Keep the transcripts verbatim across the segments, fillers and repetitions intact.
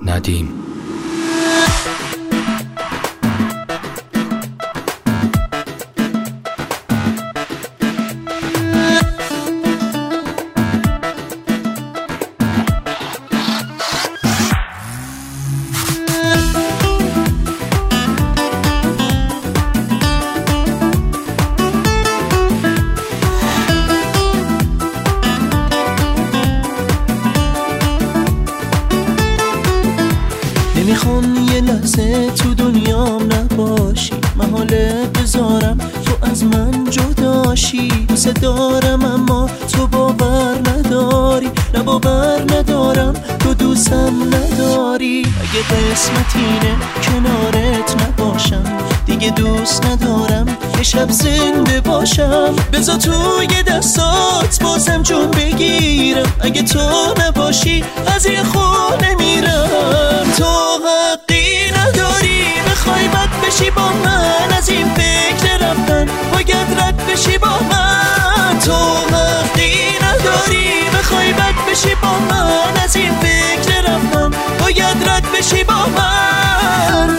ندیم. نمیخوام یه لحظه تو دنیام نباشی، محاله بذارم تو از من جداشی. دوست دارم اما تو باور نداری، نه باور ندارم تو دوستم نداری. اگه قسمت اینه کنارت نباشم، دیگه دوست ندارم یه شب زنده باشم. بذار توی دستات بازم جون بگیرم، اگه تو نباشی از این خونه میرم. تو حقی نداری بخوای بد بشی با من، از این فکر رفتن باید رد بشی با من. تو حقی نداری بخوای بد بشی با من، از این فکر رفتن باید رد بشی با من.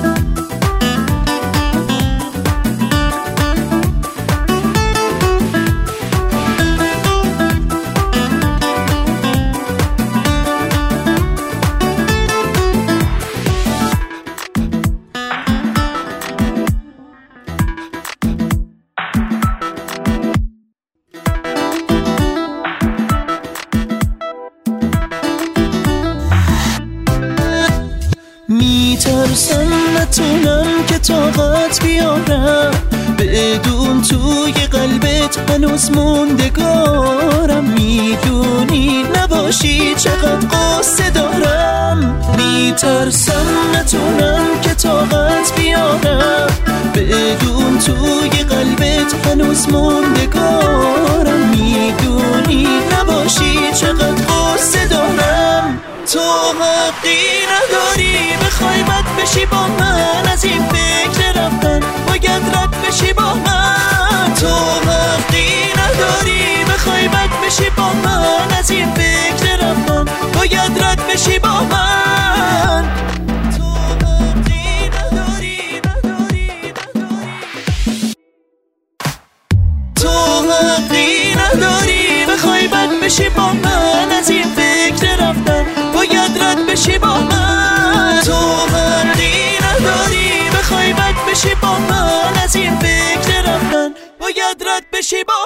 میترسم نتونم که طاقت بیارم، بدون توی قلبت هنوز موندگارم. میدونی نباشی چقدر قصه دارم. میترسم نتونم که طاقت بیارم، بدون توی قلبت هنوز موندگارم. میدونی نباشی چقدر قصه دارم. تو حقی نداری بخوای بد بشی با من، از این فکر رفتن باید رد بشی با من. تو حقی نداری بخوای بد بشی با من، از این فکر رفتن باید رد بشی با من. تو حقی نداری نداری نداری تو حقی نداری بخوای بد بشی با من، از این فکر رفتن باید رد بشی با من. تو حقی نداری بخوای بد بشی با من، از این فکر رفتن باید رد بشی با